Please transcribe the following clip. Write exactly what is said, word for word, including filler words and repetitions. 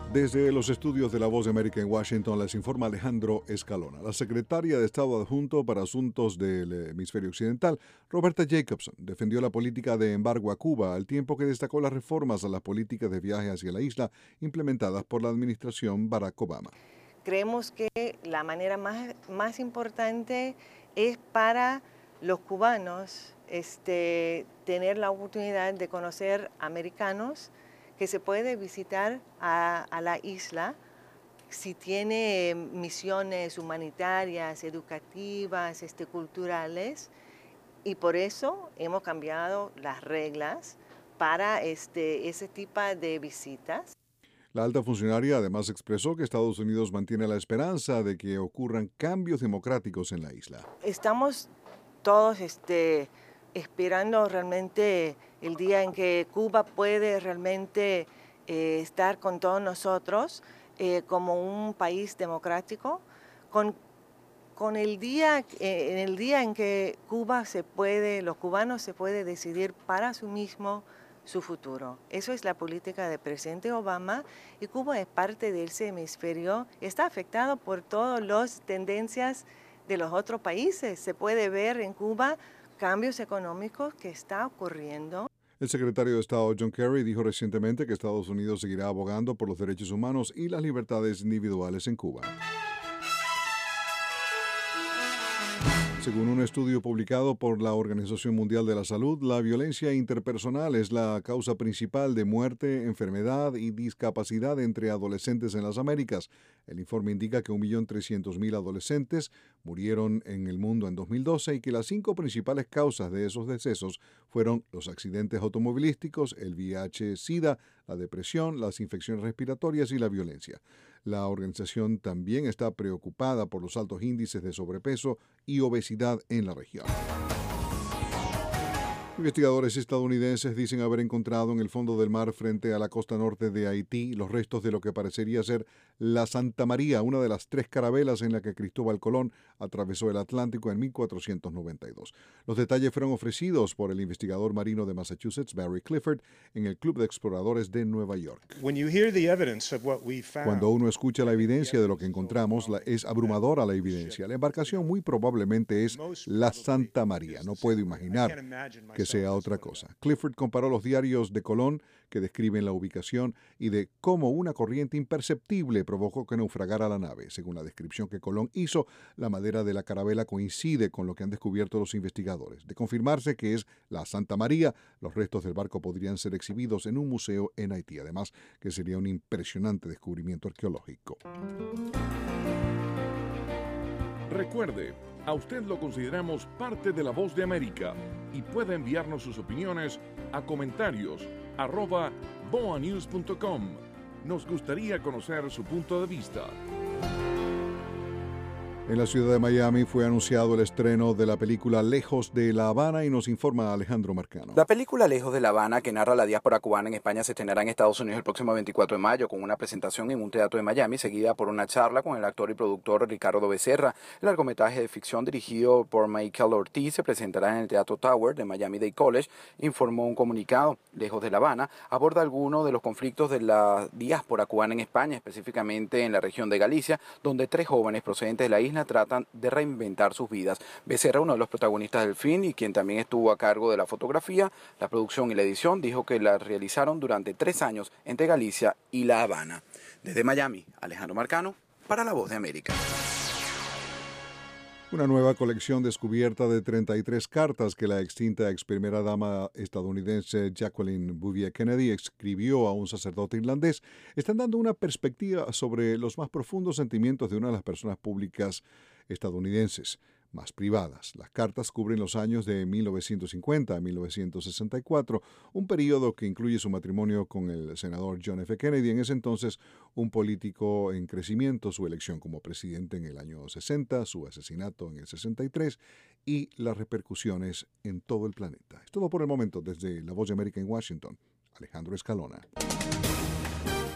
Desde los estudios de La Voz de América en Washington les informa Alejandro Escalona. La secretaria de Estado adjunto para Asuntos del Hemisferio Occidental, Roberta Jacobson, defendió la política de embargo a Cuba al tiempo que destacó las reformas a las políticas de viaje hacia la isla implementadas por la administración Barack Obama. Creemos que la manera más, más importante es para los cubanos este, tener la oportunidad de conocer americanos, que se puede visitar a, a la isla si tiene misiones humanitarias, educativas, este, culturales, y por eso hemos cambiado las reglas para este, ese tipo de visitas. La alta funcionaria además expresó que Estados Unidos mantiene la esperanza de que ocurran cambios democráticos en la isla. Estamos todos este, esperando realmente el día en que Cuba puede realmente eh, estar con todos nosotros eh, como un país democrático, con, con el día, eh, en el día en que Cuba se puede, los cubanos se pueden decidir para sí mismo su futuro. Eso es la política del presidente Obama, y Cuba es parte de ese hemisferio, está afectado por todas las tendencias de los otros países. Se puede ver en Cuba cambios económicos que está ocurriendo. El secretario de Estado John Kerry dijo recientemente que Estados Unidos seguirá abogando por los derechos humanos y las libertades individuales en Cuba. Según un estudio publicado por la Organización Mundial de la Salud, la violencia interpersonal es la causa principal de muerte, enfermedad y discapacidad entre adolescentes en las Américas. El informe indica que un millón trescientos mil adolescentes murieron en el mundo en dos mil doce y que las cinco principales causas de esos decesos fueron los accidentes automovilísticos, el V I H-Sida, la depresión, las infecciones respiratorias y la violencia. La organización también está preocupada por los altos índices de sobrepeso y obesidad en la región. Investigadores estadounidenses dicen haber encontrado en el fondo del mar frente a la costa norte de Haití los restos de lo que parecería ser la Santa María, una de las tres carabelas en la que Cristóbal Colón atravesó el Atlántico en mil cuatrocientos noventa y dos. Los detalles fueron ofrecidos por el investigador marino de Massachusetts, Barry Clifford, en el Club de Exploradores de Nueva York. Cuando uno escucha la evidencia de lo que encontramos, la, es abrumadora la evidencia. La embarcación muy probablemente es la Santa María. No puedo imaginar que sea otra cosa. Clifford comparó los diarios de Colón que describen la ubicación y de cómo una corriente imperceptible provocó que naufragara la nave. Según la descripción que Colón hizo, la madera de la carabela coincide con lo que han descubierto los investigadores. De confirmarse que es la Santa María, los restos del barco podrían ser exhibidos en un museo en Haití. Además, que sería un impresionante descubrimiento arqueológico. Recuerde, a usted lo consideramos parte de La Voz de América y puede enviarnos sus opiniones a comentarios arroba boa news punto com. Nos gustaría conocer su punto de vista. En la ciudad de Miami fue anunciado el estreno de la película Lejos de La Habana y nos informa Alejandro Marcano. La película Lejos de La Habana, que narra la diáspora cubana en España, se estrenará en Estados Unidos el próximo veinticuatro de mayo con una presentación en un teatro de Miami, seguida por una charla con el actor y productor Ricardo Becerra. El largometraje de ficción dirigido por Michael Ortiz se presentará en el Teatro Tower de Miami-Dade College, informó un comunicado. Lejos de La Habana aborda algunos de los conflictos de la diáspora cubana en España, específicamente en la región de Galicia, donde tres jóvenes procedentes de la isla tratan de reinventar sus vidas. Becerra, uno de los protagonistas del film y quien también estuvo a cargo de la fotografía, la producción y la edición, dijo que la realizaron durante tres años entre Galicia y La Habana. Desde Miami, Alejandro Marcano, para La Voz de América. Una nueva colección descubierta de treinta y tres cartas que la extinta ex primera dama estadounidense Jacqueline Bouvier Kennedy escribió a un sacerdote irlandés están dando una perspectiva sobre los más profundos sentimientos de una de las personas públicas estadounidenses más privadas. Las cartas cubren los años de mil novecientos cincuenta a mil novecientos sesenta y cuatro, un periodo que incluye su matrimonio con el senador John F. Kennedy, en ese entonces un político en crecimiento, su elección como presidente en el año sesenta, su asesinato en el sesenta y tres y las repercusiones en todo el planeta. Es todo por el momento. Desde La Voz de América en Washington, Alejandro Escalona.